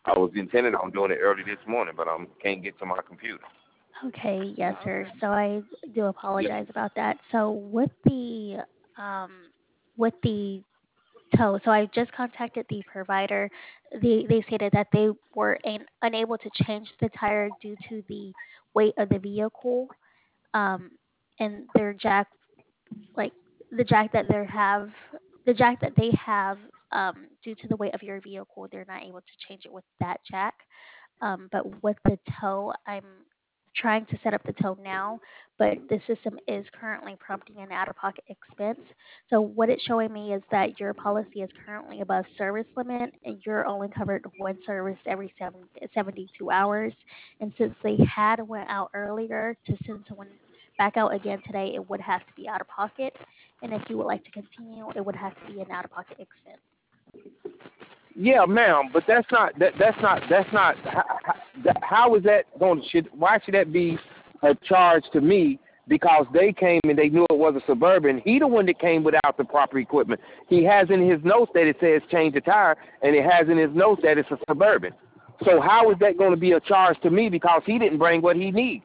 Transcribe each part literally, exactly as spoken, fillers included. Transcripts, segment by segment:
I was intending on doing it early this morning, but I can't get to my computer. Okay, yes, sir. So I do Yeah. apologize about that. So with the um, with the tow, so I just contacted the provider. They they stated that they were an, unable to change the tire due to the weight of the vehicle, um, and their jack, like the jack that they have, the jack that they have, um, due to the weight of your vehicle, they're not able to change it with that jack. Um, but with the tow, I'm trying to set up the tow now, but the system is currently prompting an out-of-pocket expense. So what it's showing me is that your policy is currently above service limit, and you're only covered one service every seven, seventy-two hours. And since they had went out earlier to send someone back out again today, it would have to be out of pocket. And if you would like to continue, it would have to be an out-of-pocket expense. Yeah, ma'am, but that's not that. That's not. That's not. How, how is that going? Should why should that be a charge to me? Because they came and they knew it was a Suburban. He the one that came without the proper equipment. He has in his notes that it says change the tire, and it has in his notes that it's a Suburban. So how is that going to be a charge to me? Because he didn't bring what he needs.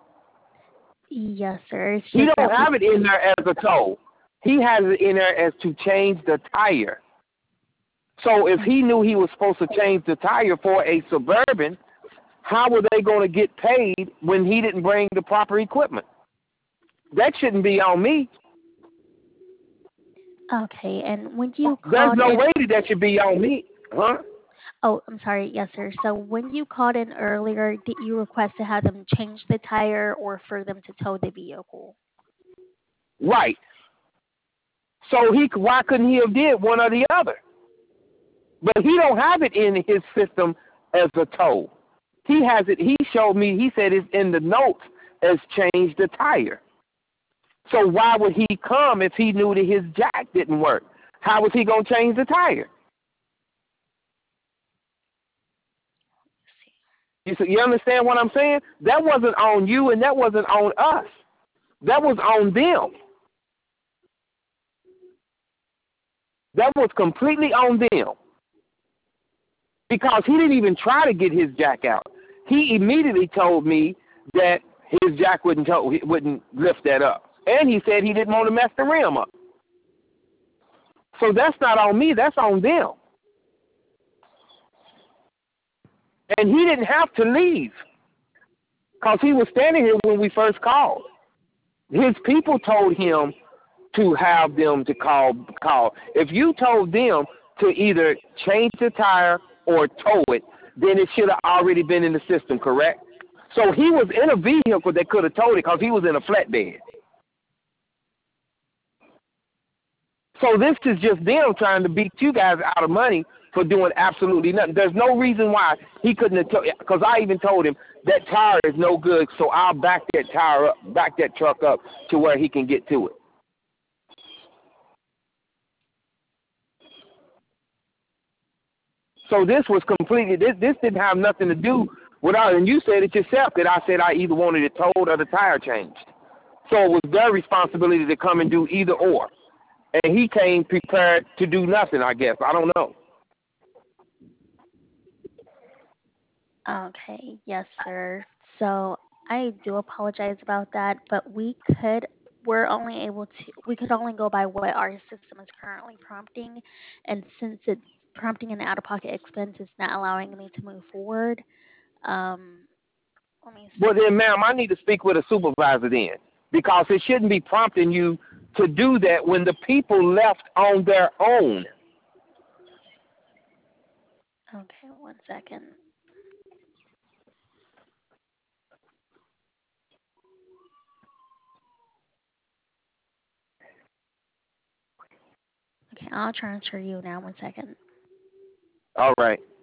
Yes, sir. It's He just don't that we, have it in there as a tow. He has it in there as to change the tire. So if he knew he was supposed to change the tire for a Suburban, how were they going to get paid when he didn't bring the proper equipment? That shouldn't be on me. okay. And when you There's called no in, way that that should be on me. Huh? oh, I'm sorry. Yes, sir. So when you called in earlier, did you request to have them change the tire or for them to tow the vehicle? Right. So he why couldn't he have did one or the other? But he don't have it in his system as a tow. He has it. He showed me. He said it's in the notes as change the tire. So why would he come if he knew that his jack didn't work? How was he going to change the tire? You, you understand what I'm saying? That wasn't on you and that wasn't on us. That was on them. That was completely on them. Because he didn't even try to get his jack out. He immediately told me that his jack wouldn't tow, wouldn't lift that up. And he said he didn't want to mess the rim up. So that's not on me, that's on them. And he didn't have to leave because he was standing here when we first called. His people told him to have them to call. call. If you told them to either change the tire or tow it, then it should have already been in the system, correct? So he was in a vehicle that could have towed it because he was in a flatbed. So this is just them trying to beat you guys out of money for doing absolutely nothing. There's no reason why he couldn't have told, because I even told him that tire is no good, so I'll back that tire up, back that truck up to where he can get to it. So this was completely, this, this didn't have nothing to do with us. And you said it yourself that I said I either wanted it towed or the tire changed. So it was their responsibility to come and do either or. And he came prepared to do nothing, I guess. I don't know. Okay, yes, sir. So I do apologize about that, but we could, we're only able to, we could only go by what our system is currently prompting. And since it's prompting an out-of-pocket expense, it's not allowing me to move forward. Um, let me Well, see. then, ma'am, I need to speak with a supervisor then, because it shouldn't be prompting you to do that when the people left on their own. Okay, one second. Okay, I'll transfer you now. One second. All right.